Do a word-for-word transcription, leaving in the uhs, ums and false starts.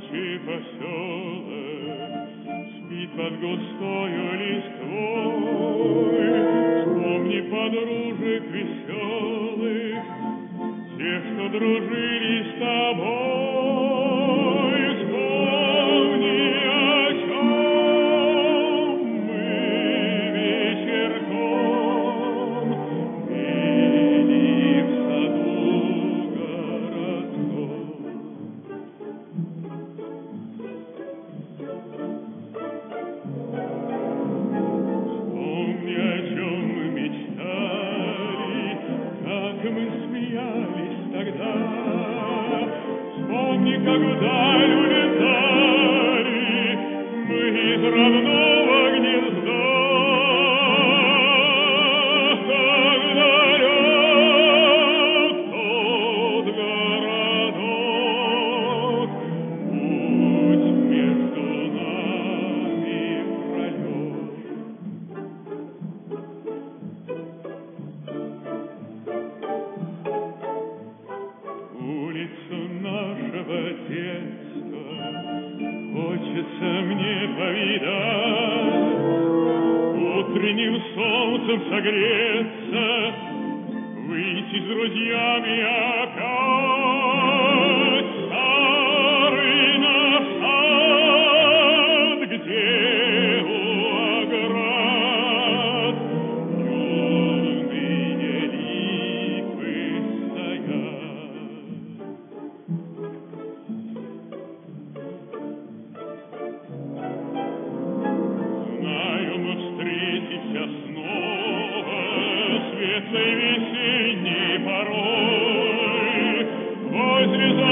ночи поселок спит под густою листвой. Вспомни подружек веселых, тех, что дружили с тобой. Вспомни, о чем мы вечерком пели в саду городском. Вспомни, о чем мы мечтали, как мы смеялись тогда. Вспомни, как вдаль улетали мы из родного гнезда. Как далек тот городок, путь между нами пролет. Улицу нашего детства хочется мне повидать, утренним солнцем согреться, выйти с друзьями опять. Старый наш сад, где у оград юные липы стоят. Знаю, мы встретимся снова светлой весенней порой возле